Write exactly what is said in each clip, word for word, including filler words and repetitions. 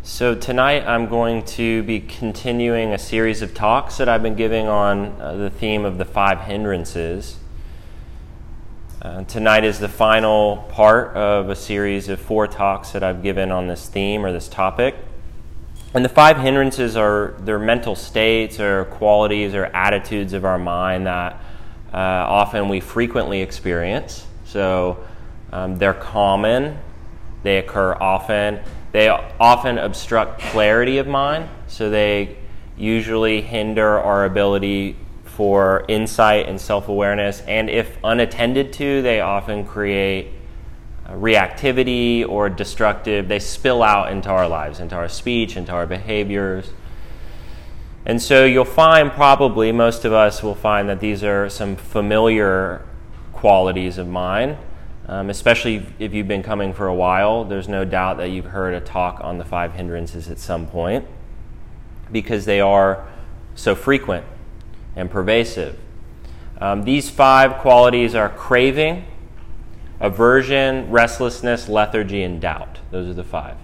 So tonight I'm going to be continuing a series of talks that I've been giving on uh, the theme of the five hindrances. Uh, tonight is the final part of a series of four talks that I've given on this theme or this topic. And the five hindrances are they're mental states or qualities or attitudes of our mind that uh, often we frequently experience. So um, they're common, they occur often. They often obstruct clarity of mind, so they usually hinder our ability for insight and self-awareness, and if unattended to, they often create reactivity or destructive. They spill out into our lives, into our speech, into our behaviors. And so you'll find, probably most of us will find that these are some familiar qualities of mind. Um, especially if you've been coming for a while, there's no doubt that you've heard a talk on the five hindrances at some point because they are so frequent and pervasive. Um, these five qualities are craving, aversion, restlessness, lethargy, and doubt. Those are the five.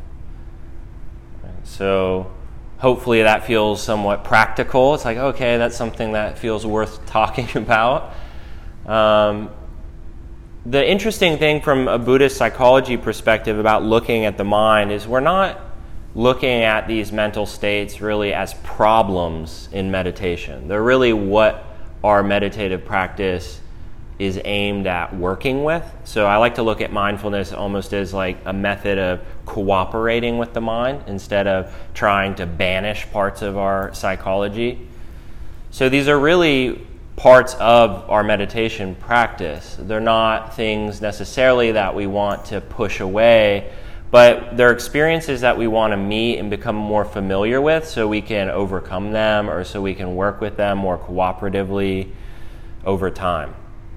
So hopefully that feels somewhat practical. It's like, okay, that's something that feels worth talking about. Um, The interesting thing from a Buddhist psychology perspective about looking at the mind is we're not looking at these mental states really as problems in meditation. They're really what our meditative practice is aimed at working with. So I like to look at mindfulness almost as like a method of cooperating with the mind instead of trying to banish parts of our psychology. So these are really parts of our meditation practice. They're not things necessarily that we want to push away, but they're experiences that we want to meet and become more familiar with so we can overcome them or so we can work with them more cooperatively over time.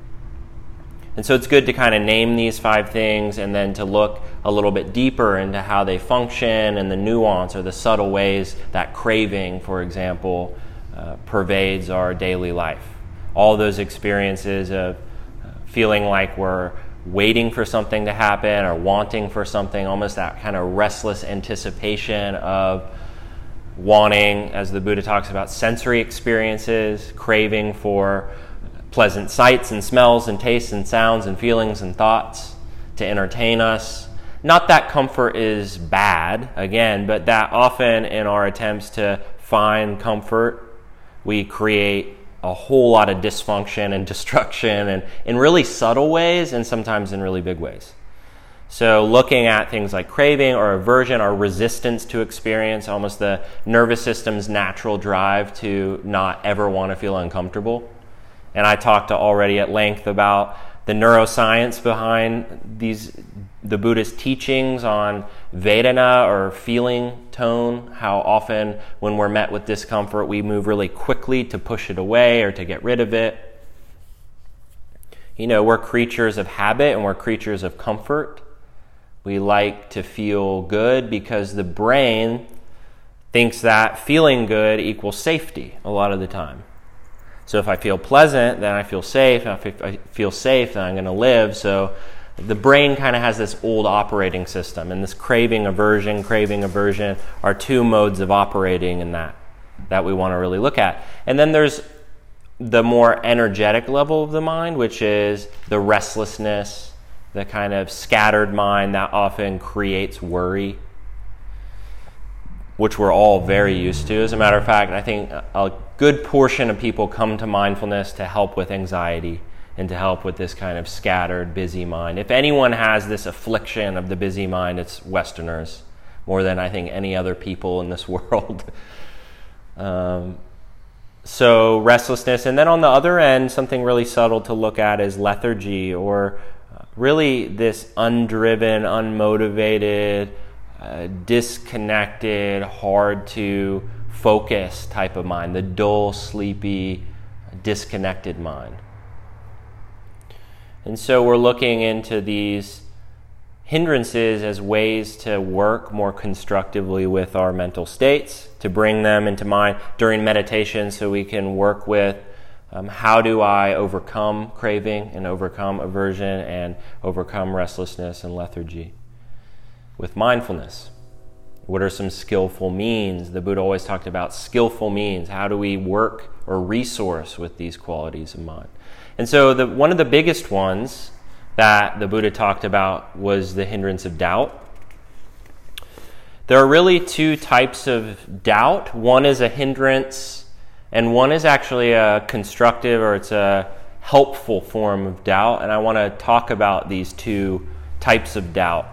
And so it's good to kind of name these five things and then to look a little bit deeper into how they function and the nuance or the subtle ways that craving, for example, uh, pervades our daily life. All those experiences of feeling like we're waiting for something to happen or wanting for something, almost that kind of restless anticipation of wanting, as the Buddha talks about, sensory experiences, craving for pleasant sights and smells and tastes and sounds and feelings and thoughts to entertain us. Not that comfort is bad, again, but that often in our attempts to find comfort, we create a whole lot of dysfunction and destruction and in really subtle ways and sometimes in really big ways. So looking at things like craving or aversion or resistance to experience, almost the nervous system's natural drive to not ever want to feel uncomfortable. And I talked already at length about the neuroscience behind these the Buddhist teachings on Vedana or feeling tone, how often when we're met with discomfort, we move really quickly to push it away or to get rid of it. You know, we're creatures of habit and we're creatures of comfort. We like to feel good because the brain thinks that feeling good equals safety a lot of the time. So if I feel pleasant, then I feel safe. And if I feel safe, then I'm going to live. So the brain kind of has this old operating system, and this craving, aversion, craving, aversion are two modes of operating in that that we want to really look at. And then there's the more energetic level of the mind, which is the restlessness, the kind of scattered mind that often creates worry, which we're all very used to. As a matter of fact, I think a good portion of people come to mindfulness to help with anxiety and to help with this kind of scattered, busy mind. If anyone has this affliction of the busy mind, it's Westerners, more than I think any other people in this world. um, so restlessness. And then on the other end, something really subtle to look at is lethargy, or really this undriven, unmotivated, uh, disconnected, hard to focus type of mind, the dull, sleepy, disconnected mind. And so we're looking into these hindrances as ways to work more constructively with our mental states, to bring them into mind during meditation so we can work with um, how do I overcome craving and overcome aversion and overcome restlessness and lethargy with mindfulness. What are some skillful means? The Buddha always talked about skillful means. How do we work or resource with these qualities of mind? And so the, one of the biggest ones that the Buddha talked about was the hindrance of doubt. There are really two types of doubt. One is a hindrance, and one is actually a constructive, or it's a helpful form of doubt. And I want to talk about these two types of doubt.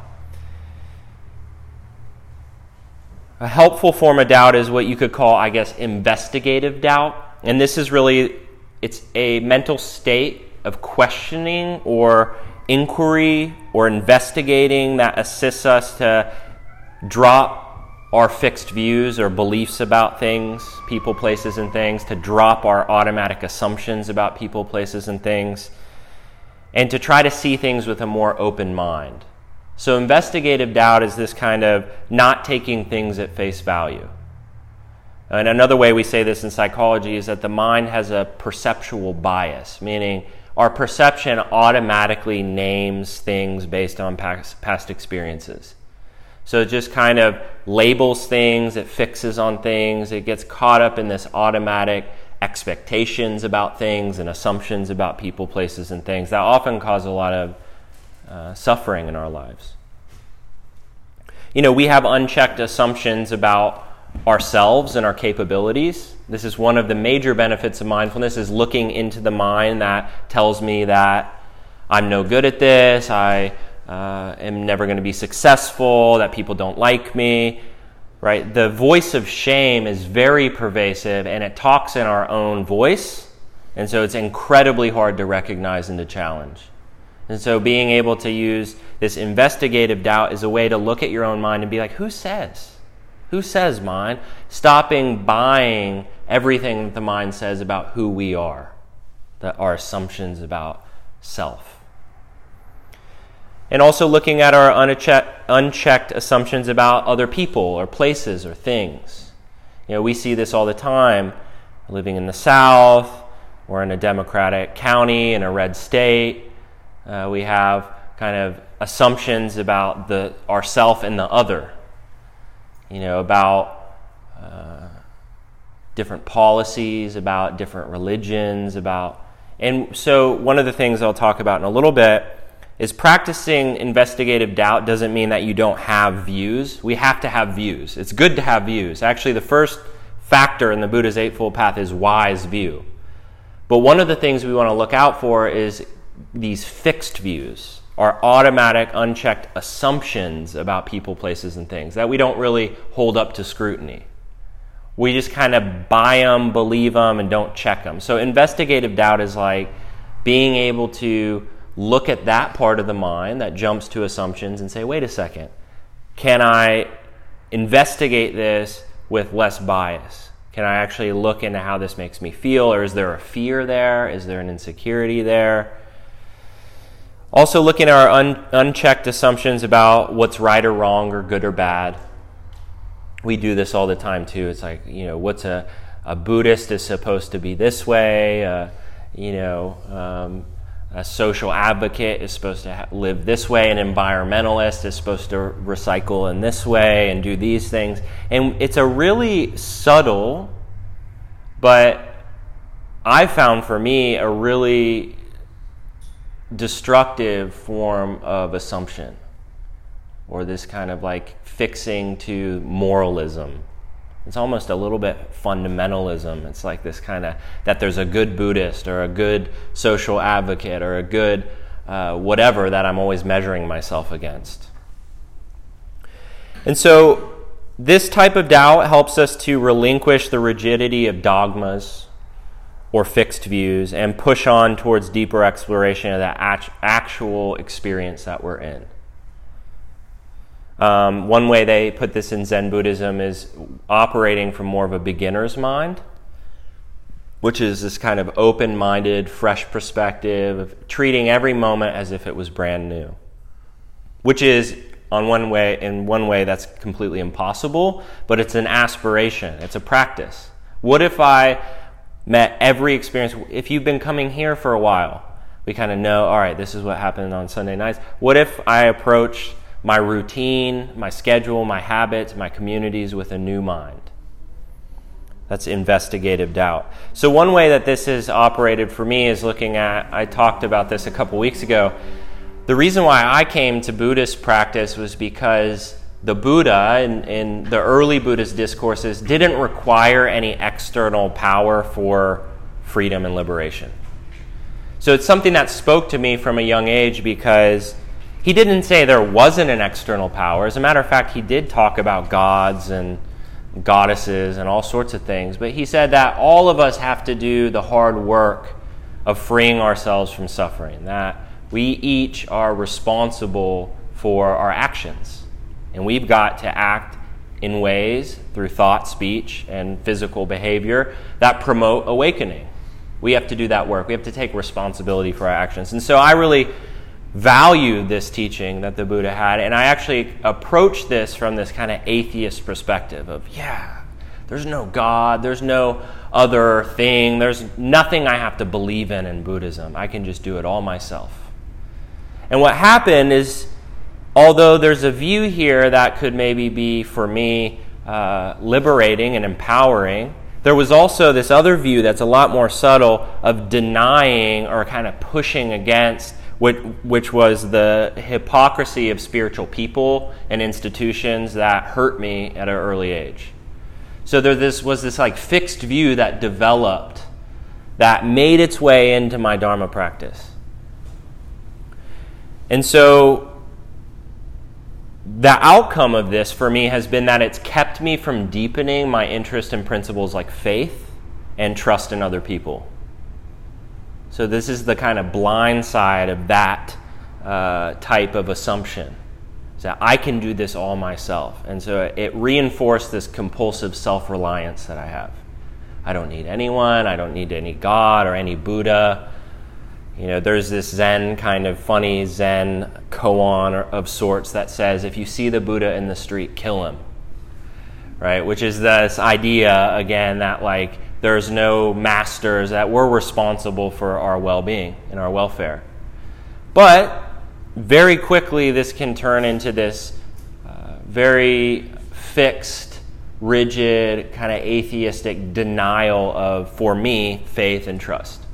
A helpful form of doubt is what you could call, I guess, investigative doubt. And this is really, it's a mental state of questioning or inquiry or investigating that assists us to drop our fixed views or beliefs about things, people, places, and things, to drop our automatic assumptions about people, places, and things, and to try to see things with a more open mind. So investigative doubt is this kind of not taking things at face value. And another way we say this in psychology is that the mind has a perceptual bias, meaning our perception automatically names things based on past, past experiences. So it just kind of labels things, it fixes on things, it gets caught up in this automatic expectations about things and assumptions about people, places, and things that often cause a lot of Uh, suffering in our lives. You know, we have unchecked assumptions about ourselves and our capabilities. This is one of the major benefits of mindfulness, is looking into the mind that tells me that I'm no good at this, I uh, am never going to be successful, that people don't like me, right? The voice of shame is very pervasive, and it talks in our own voice, and so it's incredibly hard to recognize and to challenge. And so being able to use this investigative doubt is a way to look at your own mind and be like, who says? Who says mind? Stopping buying everything that the mind says about who we are, that our assumptions about self. And also looking at our unchecked, unchecked assumptions about other people or places or things. You know, we see this all the time. Living in the South, or in a Democratic county, in a red state, Uh, we have kind of assumptions about the ourself and the other, you know, about uh, different policies, about different religions, about, and so one of the things I'll talk about in a little bit is practicing investigative doubt doesn't mean that you don't have views. We have to have views. It's good to have views. Actually, the first factor in the Buddha's Eightfold Path is wise view. But one of the things we want to look out for is these fixed views, our automatic, unchecked assumptions about people, places, and things that we don't really hold up to scrutiny. We just kind of buy them, believe them, and don't check them. So investigative doubt is like being able to look at that part of the mind that jumps to assumptions and say, wait a second, can I investigate this with less bias? Can I actually look into how this makes me feel? Or is there a fear there? Is there an insecurity there? Also looking at our un- unchecked assumptions about what's right or wrong or good or bad. We do this all the time too. It's like, you know, what's a, a Buddhist is supposed to be this way, uh, you know, um, a social advocate is supposed to ha- live this way, an environmentalist is supposed to recycle in this way and do these things. And it's a really subtle, but I found for me a really destructive form of assumption, or this kind of like fixing to moralism. It's almost a little bit fundamentalism. It's like this kind of, that there's a good Buddhist or a good social advocate or a good uh, whatever that I'm always measuring myself against. And so this type of doubt helps us to relinquish the rigidity of dogmas or fixed views and push on towards deeper exploration of that act- actual experience that we're in. Um, one way they put this in Zen Buddhism is operating from more of a beginner's mind, which is this kind of open-minded, fresh perspective of treating every moment as if it was brand new, which is, on one way, in one way, that's completely impossible, but it's an aspiration. It's a practice. What if I met every experience? If you've been coming here for a while, we kind of know, all right, this is what happened on Sunday nights. What if I approached my routine, my schedule, my habits, my communities with a new mind. That's investigative doubt. So one way that this has operated for me is looking at, I talked about this a couple weeks ago. The reason why I came to Buddhist practice was because the Buddha in, in the early Buddhist discourses didn't require any external power for freedom and liberation. So it's something that spoke to me from a young age because he didn't say there wasn't an external power. As a matter of fact, he did talk about gods and goddesses and all sorts of things, but he said that all of us have to do the hard work of freeing ourselves from suffering, that we each are responsible for our actions, and we've got to act in ways through thought, speech, and physical behavior that promote awakening. We have to do that work. We have to take responsibility for our actions. And so I really value this teaching that the Buddha had, and I actually approach this from this kind of atheist perspective of, yeah, there's no God, there's no other thing, there's nothing I have to believe in in Buddhism. I can just do it all myself. And what happened is, although there's a view here that could maybe be, for me, uh, liberating and empowering, there was also this other view that's a lot more subtle of denying or kind of pushing against Which, which was the hypocrisy of spiritual people and institutions that hurt me at an early age. So there this was this like fixed view that developed that made its way into my Dharma practice. And so the outcome of this for me has been that it's kept me from deepening my interest in principles like faith and trust in other people. So this is the kind of blind side of that uh, type of assumption, is that I can do this all myself. And so it reinforced this compulsive self-reliance that I have. I don't need anyone. I don't need any God or any Buddha. You know, there's this Zen kind of funny Zen koan of sorts that says, if you see the Buddha in the street, kill him. Right? Which is this idea, again, that like, there's no masters, that we're responsible for our well-being and our welfare. But very quickly, this can turn into this uh, very fixed, rigid, kind of atheistic denial of, for me, faith and trust.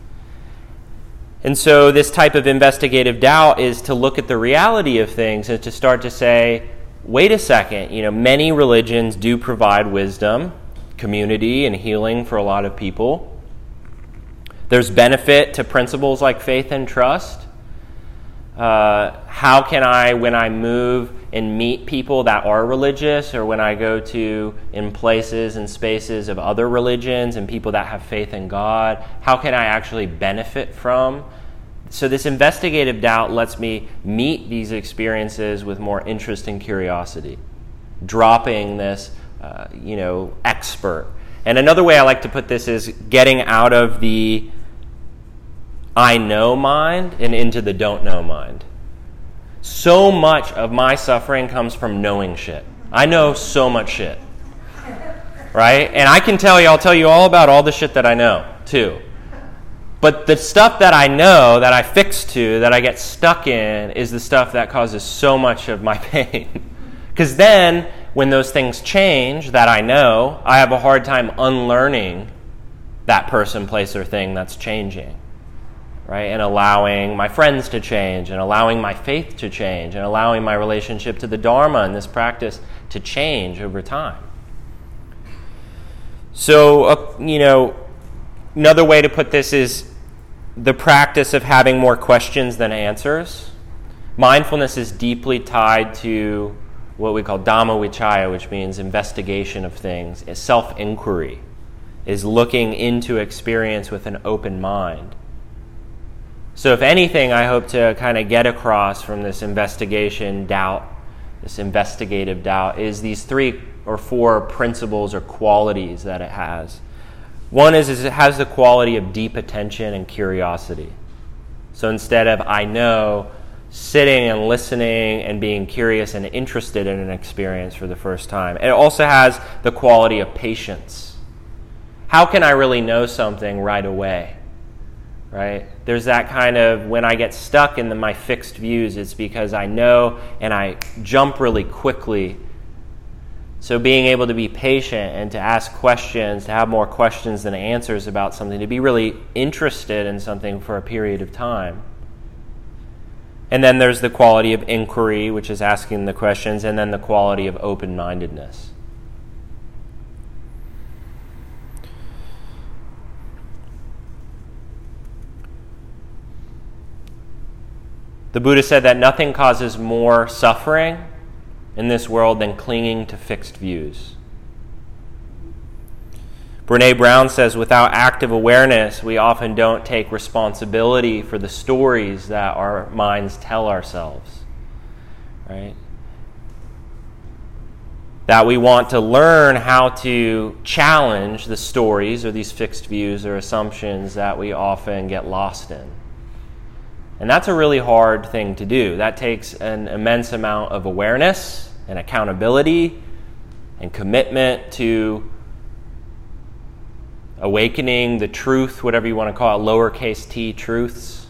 And so this type of investigative doubt is to look at the reality of things and to start to say, wait a second, you know, many religions do provide wisdom, community, and healing for a lot of people. There's benefit to principles like faith and trust. Uh, how can I, when I move and meet people that are religious, or when I go to in places and spaces of other religions and people that have faith in God, how can I actually benefit from? So this investigative doubt lets me meet these experiences with more interest and curiosity, dropping this Uh, you know, expert. And another way I like to put this is getting out of the I know mind and into the don't know mind. So much of my suffering comes from knowing shit. I know so much shit. Right? And I can tell you, I'll tell you all about all the shit that I know, too. But the stuff that I know, that I fix to, that I get stuck in, is the stuff that causes so much of my pain. Because then, when those things change that I know, I have a hard time unlearning that person, place, or thing that's changing, right? And allowing my friends to change, and allowing my faith to change, and allowing my relationship to the Dharma and this practice to change over time. So, uh, you know, another way to put this is the practice of having more questions than answers. Mindfulness is deeply tied to what we call Dhamma Vichaya, which means investigation of things. Self-inquiry is looking into experience with an open mind. So if anything, I hope to kind of get across from this investigation doubt, this investigative doubt, is these three or four principles or qualities that it has. One is, is it has the quality of deep attention and curiosity. So instead of I know, sitting and listening and being curious and interested in an experience for the first time. It also has the quality of patience. How can I really know something right away? right? There's that kind of, when I get stuck in the, my fixed views, it's because I know and I jump really quickly. So being able to be patient and to ask questions, to have more questions than answers about something, to be really interested in something for a period of time. And then there's the quality of inquiry, which is asking the questions, and then the quality of open-mindedness. The Buddha said that nothing causes more suffering in this world than clinging to fixed views. Brené Brown says, without active awareness, we often don't take responsibility for the stories that our minds tell ourselves, right? That we want to learn how to challenge the stories or these fixed views or assumptions that we often get lost in. And that's a really hard thing to do. That takes an immense amount of awareness and accountability and commitment to awakening the truth, whatever you want to call it, lowercase t truths.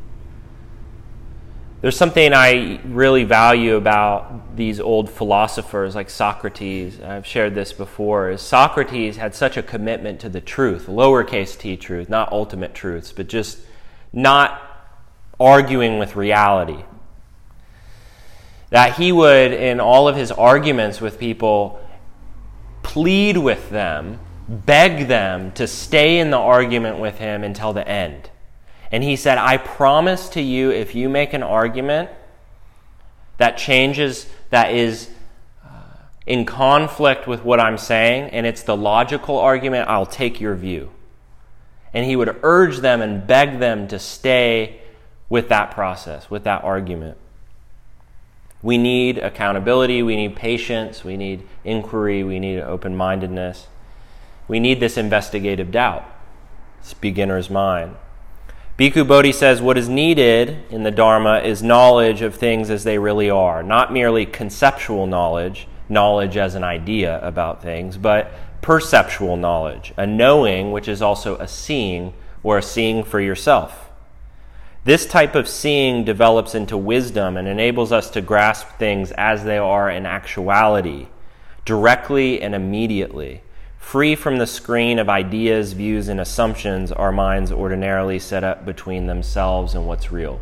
There's something I really value about these old philosophers like Socrates. I've shared this before. Is Socrates had such a commitment to the truth, lowercase t truth, not ultimate truths, but just not arguing with reality. That he would, in all of his arguments with people, plead with them, beg them to stay in the argument with him until the end. And he said, I promise to you, if you make an argument that changes, that is uh, in conflict with what I'm saying, and it's the logical argument, I'll take your view. And he would urge them and beg them to stay with that process, with that argument. We need accountability, we need patience, we need inquiry, we need open-mindedness. We need this investigative doubt, this beginner's mind. Bhikkhu Bodhi says what is needed in the Dharma is knowledge of things as they really are, not merely conceptual knowledge, knowledge as an idea about things, but perceptual knowledge, a knowing which is also a seeing, or a seeing for yourself. This type of seeing develops into wisdom and enables us to grasp things as they are in actuality, directly and immediately, free from the screen of ideas, views, and assumptions our minds ordinarily set up between themselves and what's real.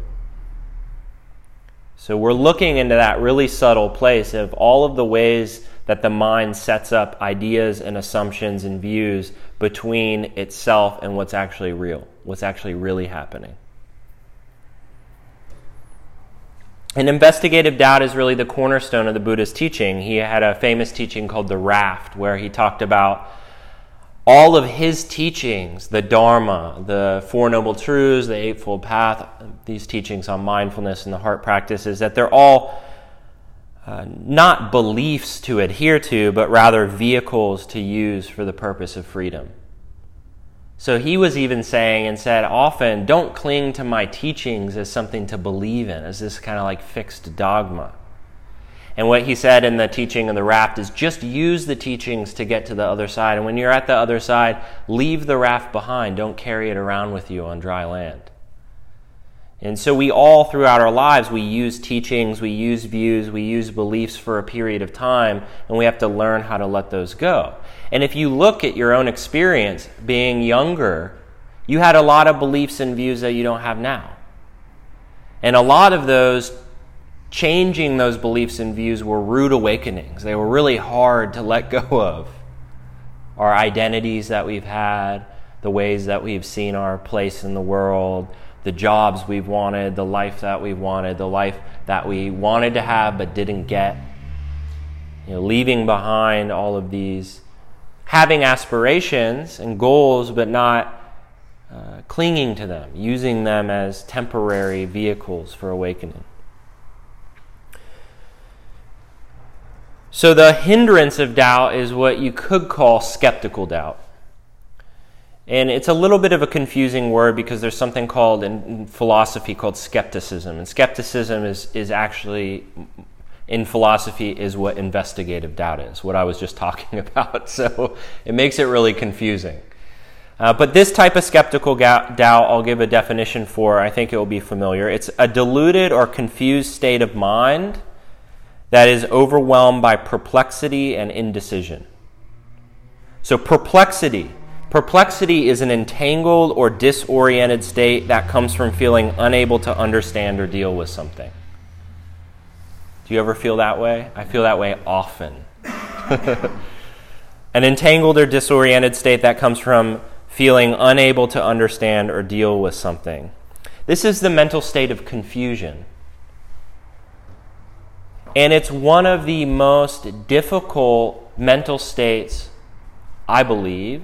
So we're looking into that really subtle place of all of the ways that the mind sets up ideas and assumptions and views between itself and what's actually real, what's actually really happening. And investigative doubt is really the cornerstone of the Buddha's teaching. He had a famous teaching called the Raft, where he talked about all of his teachings, the Dharma, the Four Noble Truths, the Eightfold Path, these teachings on mindfulness and the heart practices, that they're all uh, not beliefs to adhere to, but rather vehicles to use for the purpose of freedom. So he was even saying and said often, don't cling to my teachings as something to believe in, as this kind of like fixed dogma. And what he said in the teaching of the Raft is just use the teachings to get to the other side. And when you're at the other side, leave the raft behind. Don't carry it around with you on dry land. And so we all, throughout our lives, we use teachings, we use views, we use beliefs for a period of time, and we have to learn how to let those go. And if you look at your own experience, being younger, you had a lot of beliefs and views that you don't have now. And a lot of those, changing those beliefs and views were rude awakenings. They were really hard to let go of. Our identities that we've had, the ways that we've seen our place in the world, the jobs we've wanted, the life that we wanted, the life that we wanted to have but didn't get. You know, leaving behind all of these, having aspirations and goals but not uh, clinging to them, using them as temporary vehicles for awakening. So the hindrance of doubt is what you could call skeptical doubt. And it's a little bit of a confusing word because there's something called in philosophy called skepticism. And skepticism is, is actually, in philosophy, is what investigative doubt is, what I was just talking about. So it makes it really confusing. Uh, but this type of skeptical doubt, I'll give a definition for. I think it will be familiar. It's a deluded or confused state of mind that is overwhelmed by perplexity and indecision. So perplexity. Perplexity is an entangled or disoriented state that comes from feeling unable to understand or deal with something. Do you ever feel that way? I feel that way often. An entangled or disoriented state that comes from feeling unable to understand or deal with something. This is the mental state of confusion. And it's one of the most difficult mental states, I believe,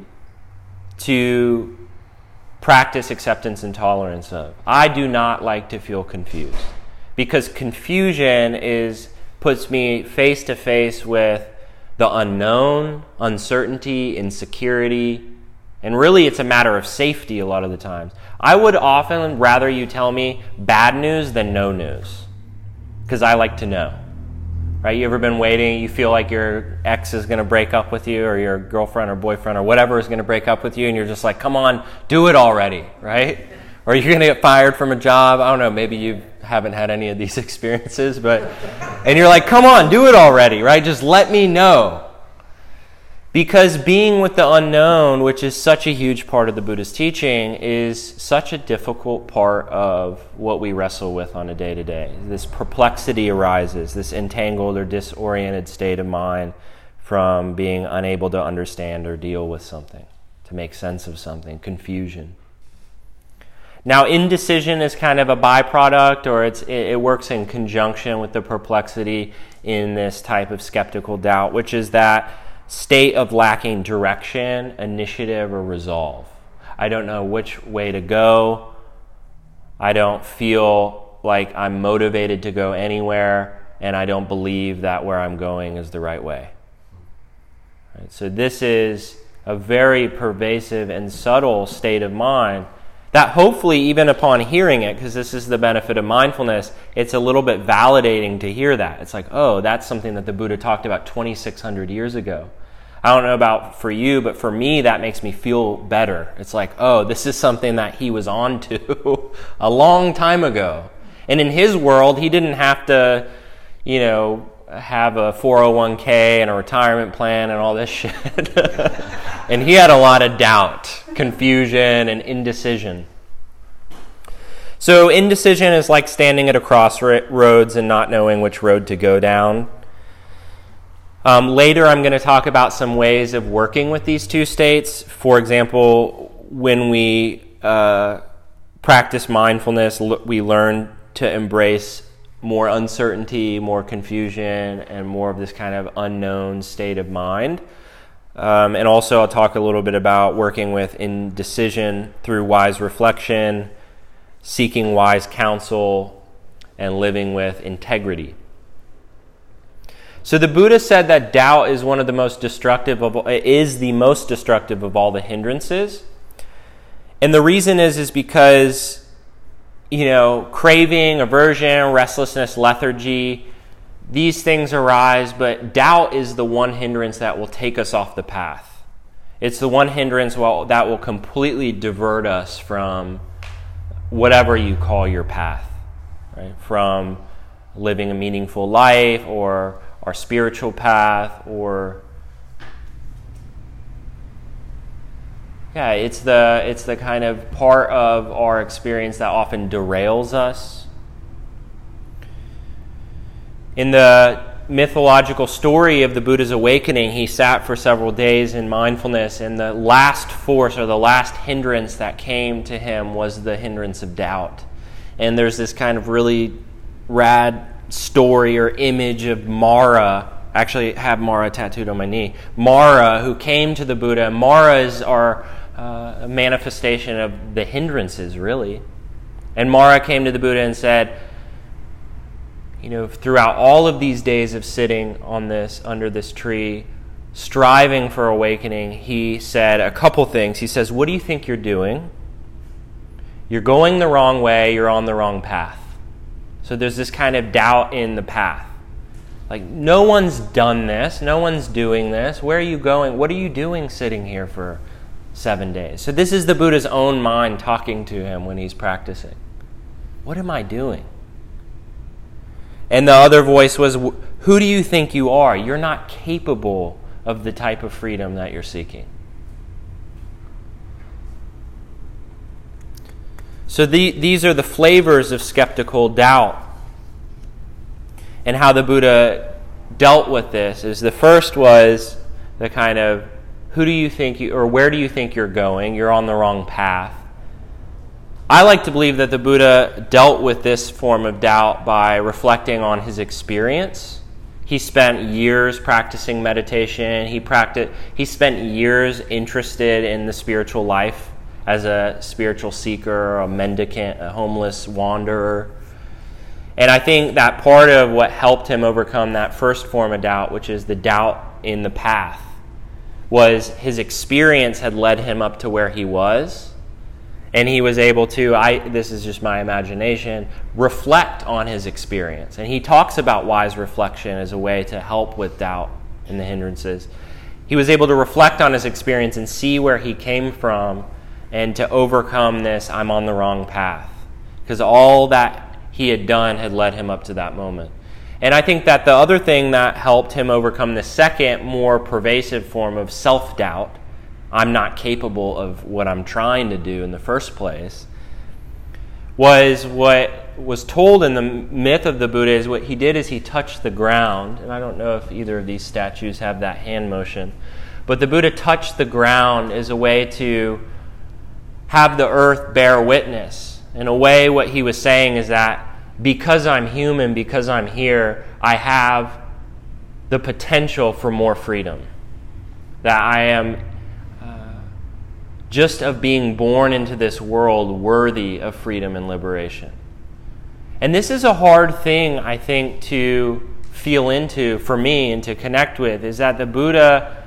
to practice acceptance and tolerance of. I do not like to feel confused because confusion is puts me face to face with the unknown, uncertainty, insecurity, and really it's a matter of safety a lot of the times. I would often rather you tell me bad news than no news because I like to know. Right? You ever been waiting, you feel like your ex is going to break up with you or your girlfriend or boyfriend or whatever is going to break up with you and you're just like, come on, do it already, right? Or you're going to get fired from a job. I don't know, maybe you haven't had any of these experiences, but and you're like, come on, do it already, right? Just let me know. Because being with the unknown, which is such a huge part of the Buddhist teaching, is such a difficult part of what we wrestle with on a day-to-day. This perplexity arises, this entangled or disoriented state of mind from being unable to understand or deal with something, to make sense of something, confusion. Now, indecision is kind of a byproduct, or it's, it, it works in conjunction with the perplexity in this type of skeptical doubt, which is that state of lacking direction, initiative, or resolve. I don't know which way to go. I don't feel like I'm motivated to go anywhere, and I don't believe that where I'm going is the right way. Right? So this is a very pervasive and subtle state of mind that hopefully even upon hearing it, because this is the benefit of mindfulness, it's a little bit validating to hear that. It's like, oh, that's something that the Buddha talked about twenty-six hundred years ago. I don't know about for you, but for me, that makes me feel better. It's like, oh, this is something that he was on to a long time ago. And in his world, he didn't have to, you know, have a four oh one k and a retirement plan and all this shit. And he had a lot of doubt, confusion, and indecision. So indecision is like standing at a crossroads and not knowing which road to go down. Um, later, I'm going to talk about some ways of working with these two states. For example, when we uh, practice mindfulness, we learn to embrace more uncertainty, more confusion, and more of this kind of unknown state of mind. Um, and also I'll talk a little bit about working with indecision through wise reflection, seeking wise counsel, and living with integrity. So the Buddha said that doubt is one of the most destructive of is the most destructive of all the hindrances. And the reason is is because, you know, craving, aversion, restlessness, lethargy, these things arise, but doubt is the one hindrance that will take us off the path. It's the one hindrance that will completely divert us from whatever you call your path, right? From living a meaningful life or our spiritual path or yeah, it's the it's the kind of part of our experience that often derails us. In the mythological story of the Buddha's awakening, he sat for several days in mindfulness, and the last force or the last hindrance that came to him was the hindrance of doubt. And there's this kind of really rad story or image of Mara. I actually have Mara tattooed on my knee. Mara, who came to the Buddha. Mara is our uh, a manifestation of the hindrances, really. And Mara came to the Buddha and said, you know, throughout all of these days of sitting on this, under this tree, striving for awakening, he said a couple things. He says, what do you think you're doing? You're going the wrong way. You're on the wrong path. So there's this kind of doubt in the path. Like, no one's done this. No one's doing this. Where are you going? What are you doing sitting here for seven days. So this is the Buddha's own mind talking to him when he's practicing. What am I doing? And the other voice was, who do you think you are? You're not capable of the type of freedom that you're seeking. So the, these are the flavors of skeptical doubt. And how the Buddha dealt with this is the first was the kind of, who do you think you, or where do you think you're going? You're on the wrong path. I like to believe that the Buddha dealt with this form of doubt by reflecting on his experience. He spent years practicing meditation. He practiced, he spent years interested in the spiritual life as a spiritual seeker, a mendicant, a homeless wanderer. And I think that part of what helped him overcome that first form of doubt, which is the doubt in the path, was his experience had led him up to where he was. And he was able to, I this is just my imagination, reflect on his experience. And he talks about wise reflection as a way to help with doubt and the hindrances. He was able to reflect on his experience and see where he came from and to overcome this, I'm on the wrong path. Because all that he had done had led him up to that moment. And I think that the other thing that helped him overcome the second, more pervasive form of self-doubt, I'm not capable of what I'm trying to do in the first place, was what was told in the myth of the Buddha is what he did is he touched the ground. And I don't know if either of these statues have that hand motion. But the Buddha touched the ground as a way to have the earth bear witness. In a way, what he was saying is that because I'm human, because I'm here, I have the potential for more freedom. That I am uh, just of being born into this world worthy of freedom and liberation. And this is a hard thing, I think, to feel into for me and to connect with, is that the Buddha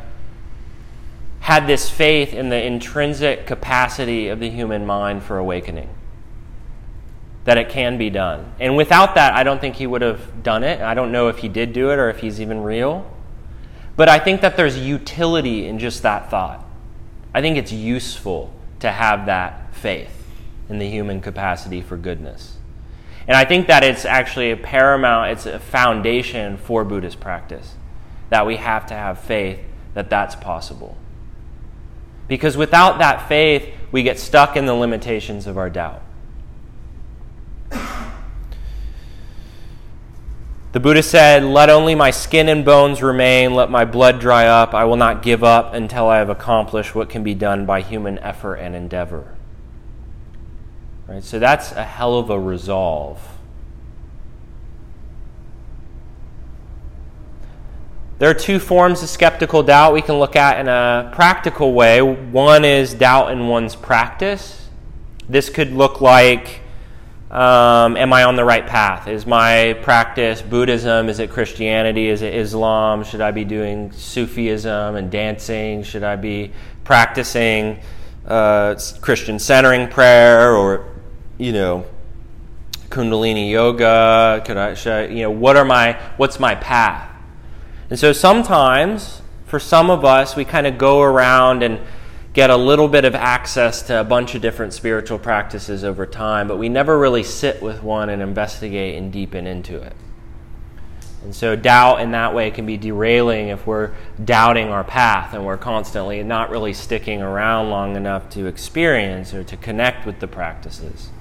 had this faith in the intrinsic capacity of the human mind for awakening. That it can be done. And without that, I don't think he would have done it. I don't know if he did do it or if he's even real. But I think that there's utility in just that thought. I think it's useful to have that faith in the human capacity for goodness. And I think that it's actually a paramount, it's a foundation for Buddhist practice. That we have to have faith that that's possible. Because without that faith, we get stuck in the limitations of our doubt. The Buddha said, let only my skin and bones remain, let my blood dry up. I will not give up until I have accomplished what can be done by human effort and endeavor. Right? So that's a hell of a resolve. There are two forms of skeptical doubt we can look at in a practical way. One is doubt in one's practice. This could look like, Um, am I on the right path? Is my practice Buddhism? Is it Christianity? Is it Islam? Should I be doing Sufism and dancing? Should I be practicing uh, Christian centering prayer or, you know, Kundalini yoga? Could I, should I, you know, what are my, what's my path? And so sometimes, for some of us, we kind of go around and get a little bit of access to a bunch of different spiritual practices over time, but we never really sit with one and investigate and deepen into it. And so doubt in that way can be derailing if we're doubting our path and we're constantly not really sticking around long enough to experience or to connect with the practices.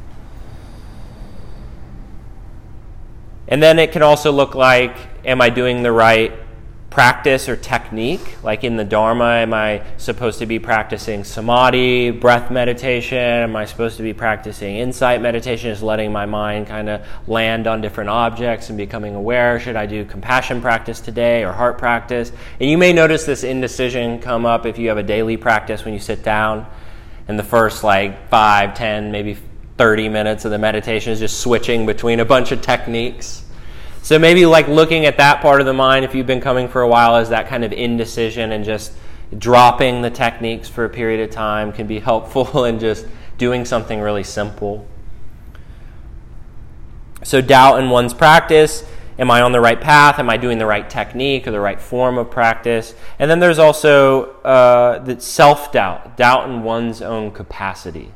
And then it can also look like, am I doing the right practice or technique? Like in the Dharma, am I supposed to be practicing samadhi, breath meditation? Am I supposed to be practicing insight meditation, just letting my mind kind of land on different objects and becoming aware? Should I do compassion practice today or heart practice? And you may notice this indecision come up if you have a daily practice when you sit down. And the first like five, ten, maybe thirty minutes of the meditation is just switching between a bunch of techniques. So maybe like looking at that part of the mind, if you've been coming for a while, as that kind of indecision and just dropping the techniques for a period of time can be helpful in just doing something really simple. So doubt in one's practice am I on the right path? Am I doing the right technique or the right form of practice? And then there's also uh, the self-doubt, doubt in one's own capacity.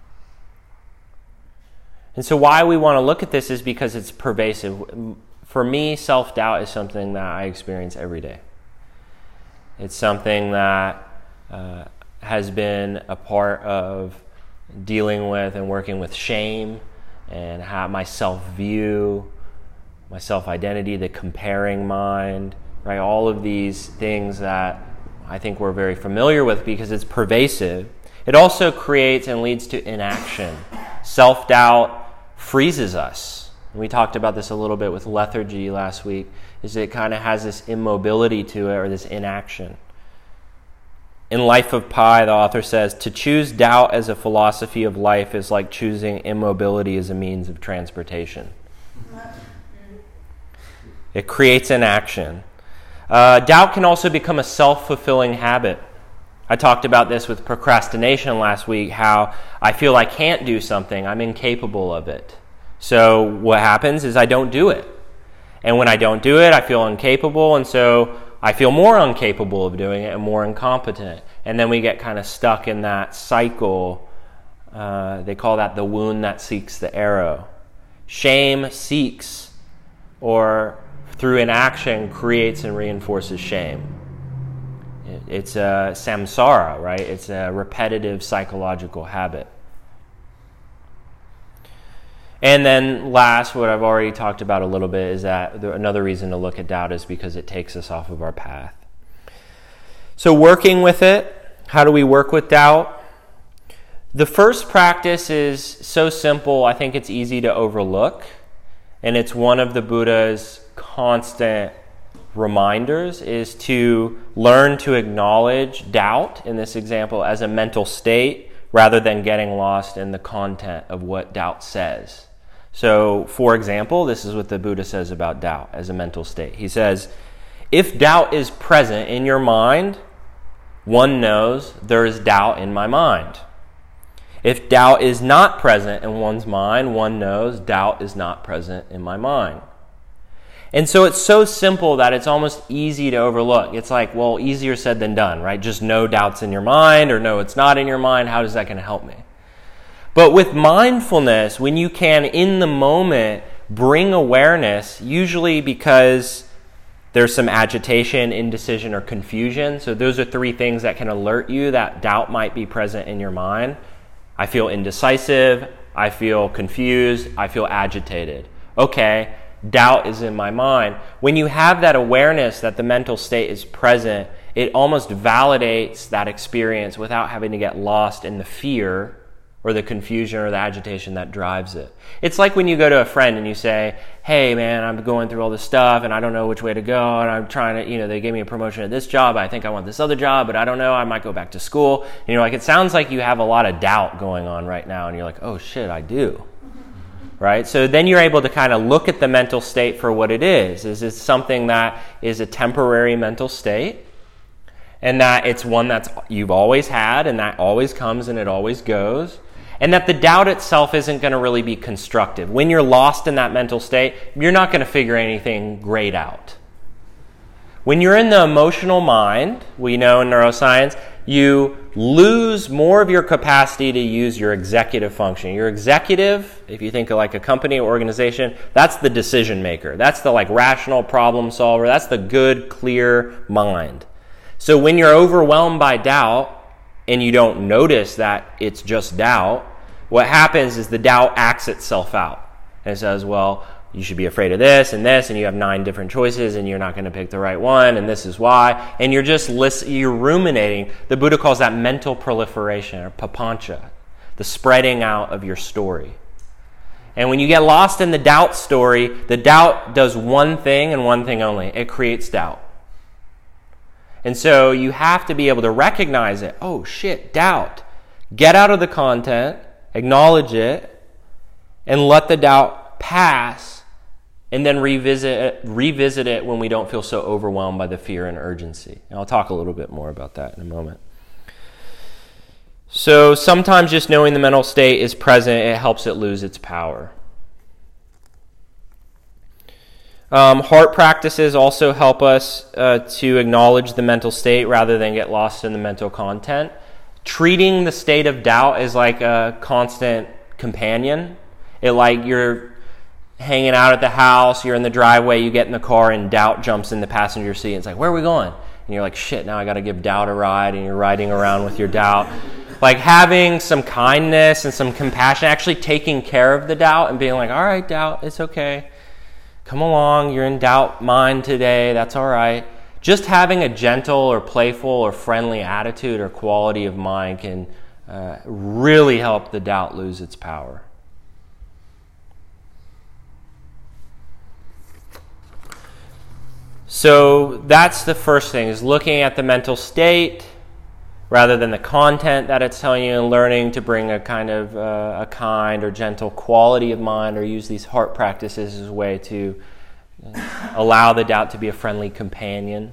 And so why we want to look at this is because it's pervasive. For me, self-doubt is something that I experience every day. It's something that uh, has been a part of dealing with and working with shame and how my self-view, my self-identity, the comparing mind, right? All of these things that I think we're very familiar with because it's pervasive. It also creates and leads to inaction. Self-doubt freezes us. And we talked about this a little bit with lethargy last week, is it kind of has this immobility to it or this inaction. In Life of Pi, the author says, to choose doubt as a philosophy of life is like choosing immobility as a means of transportation. It creates inaction. Uh, doubt can also become a self-fulfilling habit. I talked about this with procrastination last week, how I feel I can't do something, I'm incapable of it. So what happens is I don't do it. And when I don't do it, I feel incapable, and so I feel more incapable of doing it and more incompetent. And then we get kind of stuck in that cycle. Uh, they call that the wound that seeks the arrow. Shame seeks, or through inaction, creates and reinforces shame. It, it's a samsara, right? It's a repetitive psychological habit. And then last, what I've already talked about a little bit is that the, another reason to look at doubt is because it takes us off of our path. So working with it, how do we work with doubt? The first practice is so simple, I think it's easy to overlook. And it's one of the Buddha's constant reminders, is to learn to acknowledge doubt, in this example, as a mental state, rather than getting lost in the content of what doubt says. So, for example, this is what the Buddha says about doubt as a mental state. He says, if doubt is present in your mind, one knows there is doubt in my mind. If doubt is not present in one's mind, one knows doubt is not present in my mind. And so it's so simple that it's almost easy to overlook. It's like, well, easier said than done, right? Just know doubt's in your mind, or no, it's not in your mind. How is that going to help me? But with mindfulness, when you can, in the moment, bring awareness, usually because there's some agitation, indecision, or confusion. So those are three things that can alert you that doubt might be present in your mind. I feel indecisive, I feel confused, I feel agitated. Okay, doubt is in my mind. When you have that awareness that the mental state is present, it almost validates that experience without having to get lost in the fear or the confusion or the agitation that drives it. It's like when you go to a friend and you say, hey man, I'm going through all this stuff and I don't know which way to go, and I'm trying to, you know, they gave me a promotion at this job, I think I want this other job, but I don't know, I might go back to school. And you're like, it sounds like you have a lot of doubt going on right now, and you're like, oh shit, I do. Right? So then you're able to kind of look at the mental state for what it is. Is it something that is a temporary mental state, and that it's one that's you've always had, and that always comes and it always goes? And that the doubt itself isn't going to really be constructive. When you're lost in that mental state, you're not going to figure anything great out. When you're in the emotional mind, we know in neuroscience, you lose more of your capacity to use your executive function. Your executive, if you think of like a company or organization, that's the decision maker. That's the like rational problem solver. That's the good, clear mind. So when you're overwhelmed by doubt, and you don't notice that it's just doubt, what happens is the doubt acts itself out. And it says, well, you should be afraid of this and this, and you have nine different choices, and you're not going to pick the right one, and this is why. And you're just list- you're ruminating. The Buddha calls that mental proliferation, or papancha, the spreading out of your story. And when you get lost in the doubt story, the doubt does one thing and one thing only. It creates doubt. And so you have to be able to recognize it. Oh shit, doubt. Get out of the content, acknowledge it, and let the doubt pass, and then revisit it, revisit it when we don't feel so overwhelmed by the fear and urgency. And I'll talk a little bit more about that in a moment. So sometimes just knowing the mental state is present, it helps it lose its power. Um, heart practices also help us uh, to acknowledge the mental state rather than get lost in the mental content. Treating the state of doubt as like a constant companion. It like you're hanging out at the house, you're in the driveway, you get in the car, and doubt jumps in the passenger seat. It's like, where are we going? And you're like, shit, now I got to give doubt a ride, and you're riding around with your doubt. Like having some kindness and some compassion, actually taking care of the doubt and being like, all right, doubt, it's okay. Come along, you're in doubt mind today, that's all right. Just having a gentle or playful or friendly attitude or quality of mind can uh, really help the doubt lose its power. So that's the first thing, is looking at the mental state rather than the content that it's telling you, and learning to bring a kind of uh, a kind or gentle quality of mind, or use these heart practices as a way to allow the doubt to be a friendly companion.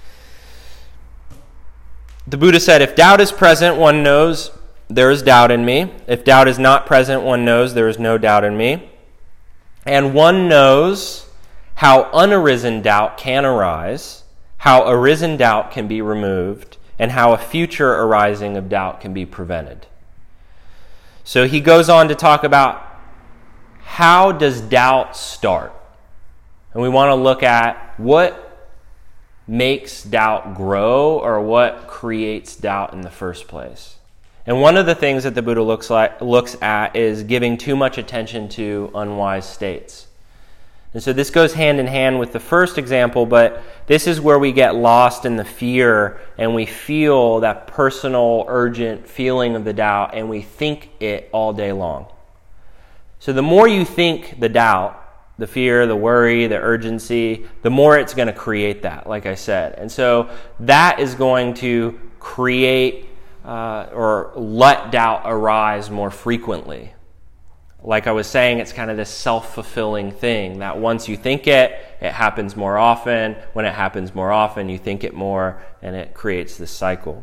The Buddha said, if doubt is present, one knows there is doubt in me. If doubt is not present, one knows there is no doubt in me. And one knows how unarisen doubt can arise, how arisen doubt can be removed, and how a future arising of doubt can be prevented. So he goes on to talk about how does doubt start? And we want to look at what makes doubt grow, or what creates doubt in the first place. And one of the things that the Buddha looks like looks at is giving too much attention to unwise states. And so this goes hand in hand with the first example, but this is where we get lost in the fear, and we feel that personal, urgent feeling of the doubt, and we think it all day long. So the more you think the doubt, the fear, the worry, the urgency, the more it's going to create that, like I said. And so that is going to create uh, or let doubt arise more frequently. Like I was saying, it's kind of this self-fulfilling thing that once you think it, it happens more often. When it happens more often, you think it more, and it creates this cycle.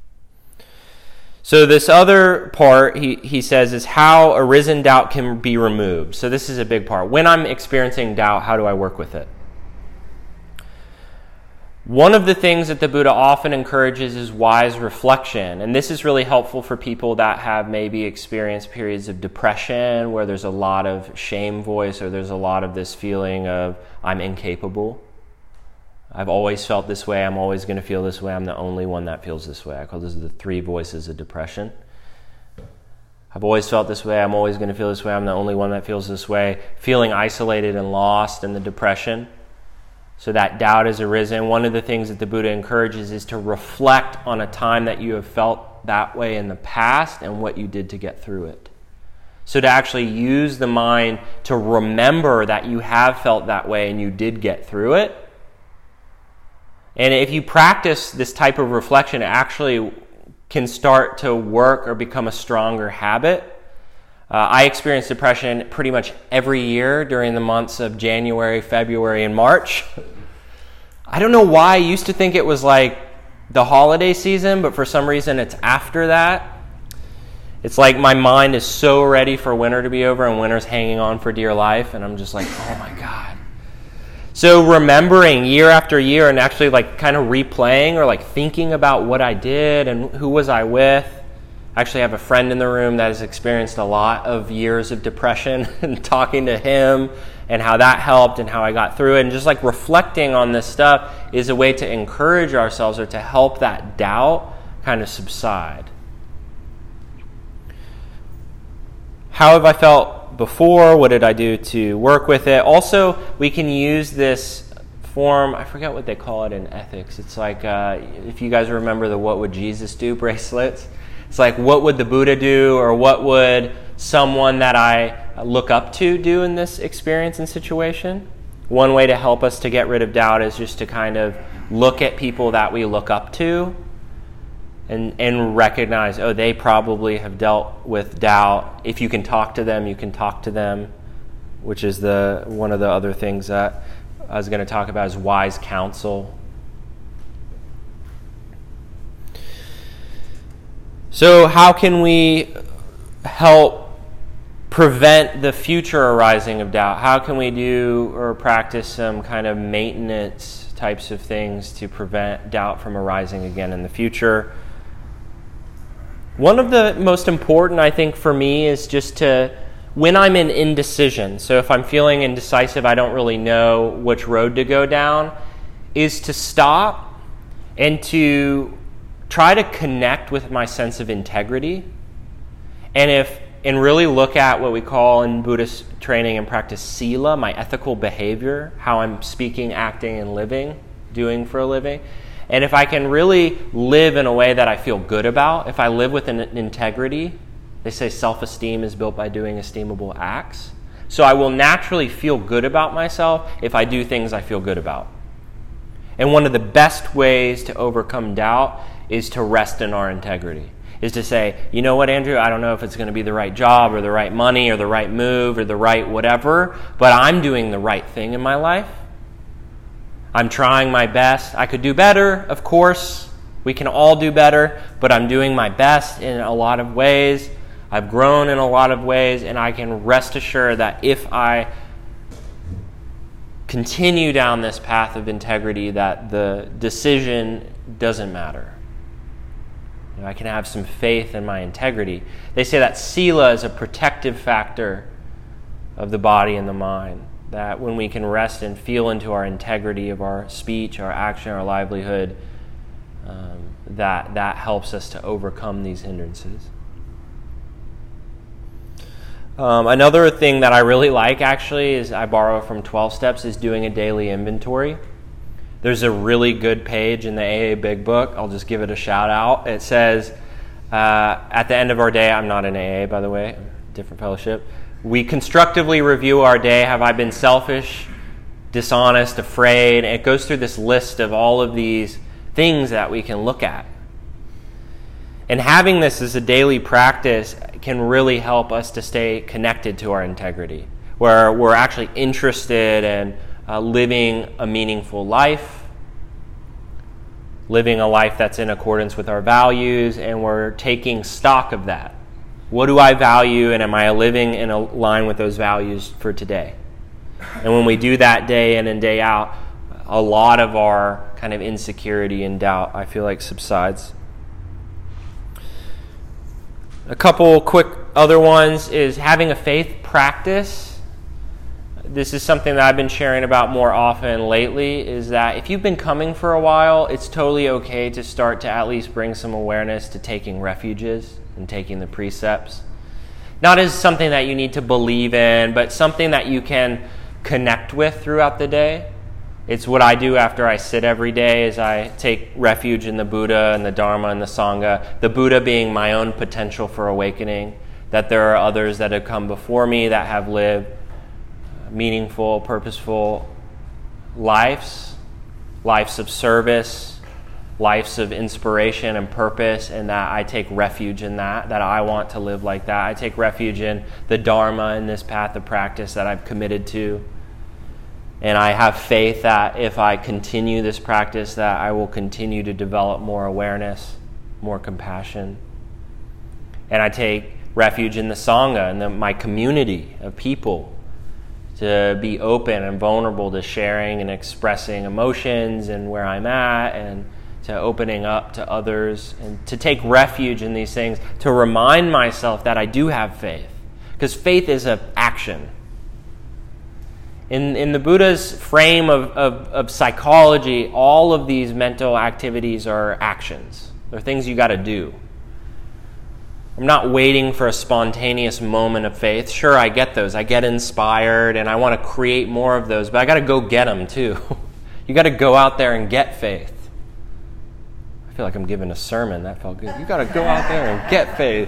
So this other part, he, he says, is how arisen doubt can be removed. So this is a big part. When I'm experiencing doubt, how do I work with it? One of the things that the Buddha often encourages is wise reflection. And this is really helpful for people that have maybe experienced periods of depression where there's a lot of shame voice, or there's a lot of this feeling of, I'm incapable. I've always felt this way. I'm always going to feel this way. I'm the only one that feels this way. I call this the three voices of depression. I've always felt this way. I'm always going to feel this way. I'm the only one that feels this way. Feeling isolated and lost in the depression. So that doubt has arisen. One of the things that the Buddha encourages is to reflect on a time that you have felt that way in the past and what you did to get through it. So to actually use the mind to remember that you have felt that way and you did get through it. And if you practice this type of reflection, it actually can start to work or become a stronger habit. Uh, I experience depression pretty much every year during the months of January, February, and March. I don't know why. I used to think it was like the holiday season, but for some reason it's after that. It's like my mind is so ready for winter to be over, and winter's hanging on for dear life, and I'm just like, oh my God. So remembering year after year and actually like kind of replaying or like thinking about what I did and who was I with. I actually have a friend in the room that has experienced a lot of years of depression, and talking to him and how that helped and how I got through it. And just like reflecting on this stuff is a way to encourage ourselves or to help that doubt kind of subside. How have I felt before? What did I do to work with it? Also, we can use this form, I forget what they call it in ethics. It's like, uh, if you guys remember the What Would Jesus Do bracelets. It's like, what would the Buddha do, or what would someone that I look up to do in this experience and situation? One way to help us to get rid of doubt is just to kind of look at people that we look up to and, and recognize, oh, they probably have dealt with doubt. If you can talk to them, you can talk to them, which is the one of the other things that I was going to talk about is wise counsel. So how can we help prevent the future arising of doubt? How can we do or practice some kind of maintenance types of things to prevent doubt from arising again in the future? One of the most important, I think, for me is just to, when I'm in indecision, so if I'm feeling indecisive, I don't really know which road to go down, is to stop and to try to connect with my sense of integrity. And if and really look at what we call in Buddhist training and practice sila, my ethical behavior, how I'm speaking, acting, and living, doing for a living. And if I can really live in a way that I feel good about, if I live with an integrity, they say self-esteem is built by doing esteemable acts. So I will naturally feel good about myself if I do things I feel good about. And one of the best ways to overcome doubt is to rest in our integrity. Is to say, you know what, Andrew, I don't know if it's going to be the right job or the right money or the right move or the right whatever, but I'm doing the right thing in my life. I'm trying my best. I could do better, of course. We can all do better, but I'm doing my best in a lot of ways. I've grown in a lot of ways, and I can rest assured that if I continue down this path of integrity, that the decision doesn't matter. You know, I can have some faith in my integrity. They say that sila is a protective factor of the body and the mind. That when we can rest and feel into our integrity of our speech, our action, our livelihood, um, that that helps us to overcome these hindrances. Um, another thing that I really like, actually, is I borrow from twelve steps, is doing a daily inventory. There's a really good page in the A A Big Book. I'll just give it a shout out. It says, uh, at the end of our day, I'm not in A A, by the way, different fellowship. We constructively review our day. Have I been selfish, dishonest, afraid? And it goes through this list of all of these things that we can look at. And having this as a daily practice can really help us to stay connected to our integrity, where we're actually interested in Uh, living a meaningful life, living a life that's in accordance with our values, and we're taking stock of that. What do I value, and am I living in a line with those values for today? And when we do that day in and day out, a lot of our kind of insecurity and doubt, I feel like, subsides. A couple quick other ones is having a faith practice. This is something that I've been sharing about more often lately, is that if you've been coming for a while, it's totally okay to start to at least bring some awareness to taking refuges and taking the precepts. Not as something that you need to believe in, but something that you can connect with throughout the day. It's what I do after I sit every day, is I take refuge in the Buddha and the Dharma and the Sangha. The Buddha being my own potential for awakening, that there are others that have come before me that have lived meaningful, purposeful lives, lives of service, lives of inspiration and purpose, and that I take refuge in that, that I want to live like that. I take refuge in the Dharma, in this path of practice that I've committed to. And I have faith that if I continue this practice, that I will continue to develop more awareness, more compassion. And I take refuge in the Sangha, and the, my community of people, to be open and vulnerable to sharing and expressing emotions and where I'm at, and to opening up to others, and to take refuge in these things, to remind myself that I do have faith. Because faith is an action. In, in the Buddha's frame of, of, of psychology, all of these mental activities are actions. They're things you got to do. I'm not waiting for a spontaneous moment of faith. Sure, I get those. I get inspired, and I want to create more of those, but I got to go get them too. You got to go out there and get faith. I feel like I'm giving a sermon. That felt good. You got to go out there and get faith.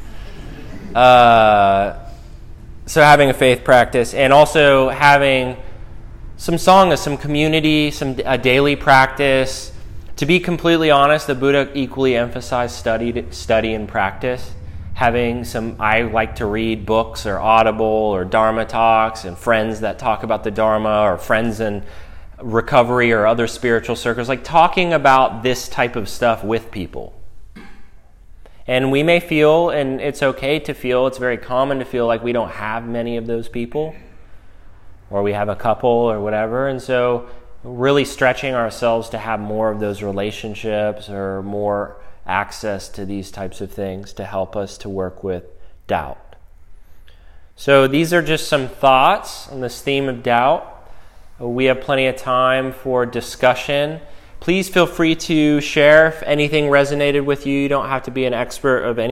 Uh, so having a faith practice, and also having some sangha, some community, some a daily practice. To be completely honest, the Buddha equally emphasized study, study and practice. Having some, I like to read books or Audible or Dharma talks, and friends that talk about the Dharma, or friends in recovery or other spiritual circles, like talking about this type of stuff with people. And we may feel, and it's okay to feel, it's very common to feel like we don't have many of those people, or we have a couple or whatever. And so really stretching ourselves to have more of those relationships or more access to these types of things to help us to work with doubt. So these are just some thoughts on this theme of doubt. We have plenty of time for discussion. Please feel free to share if anything resonated with you. You don't have to be an expert of any